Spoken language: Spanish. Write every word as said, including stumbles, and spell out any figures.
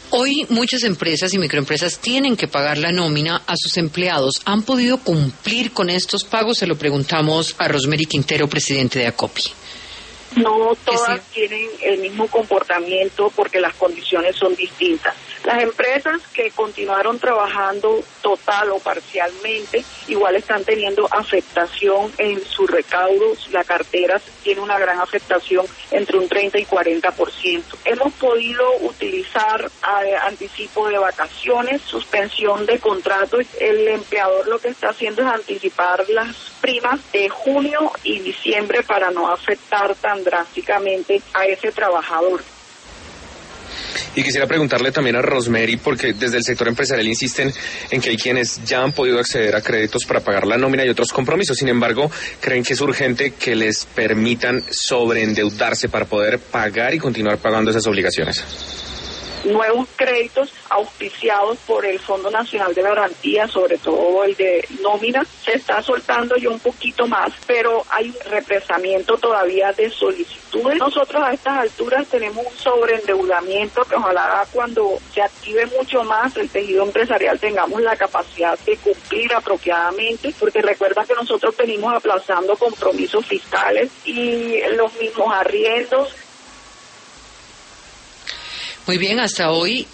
Hoy muchas empresas y microempresas tienen que pagar la nómina a sus empleados. ¿Han podido cumplir con estos pagos? Se lo preguntamos a Rosemary Quintero, presidente de ACOPI. No todas tienen el mismo comportamiento porque las condiciones son distintas. Las empresas que continuaron trabajando total o parcialmente, igual están teniendo afectación en sus recaudos. La cartera tiene una gran afectación entre un treinta y cuarenta por ciento. Hemos podido utilizar eh, anticipo de vacaciones, suspensión de contratos. El empleador lo que está haciendo es anticipar las primas de junio y diciembre para no afectar tan drásticamente a ese trabajador. Y quisiera preguntarle también a Rosemary, porque desde el sector empresarial insisten en que hay quienes ya han podido acceder a créditos para pagar la nómina y otros compromisos. Sin embargo, creen que es urgente que les permitan sobreendeudarse para poder pagar y continuar pagando esas obligaciones. Nuevos créditos auspiciados por el Fondo Nacional de la Garantía, sobre todo el de nómina, se está soltando ya un poquito más, pero hay un represamiento todavía de solicitudes. Nosotros a estas alturas tenemos un sobreendeudamiento que ojalá cuando se active mucho más el tejido empresarial tengamos la capacidad de cumplir apropiadamente, porque recuerda que nosotros venimos aplazando compromisos fiscales y los mismos arriendos. Muy bien, hasta hoy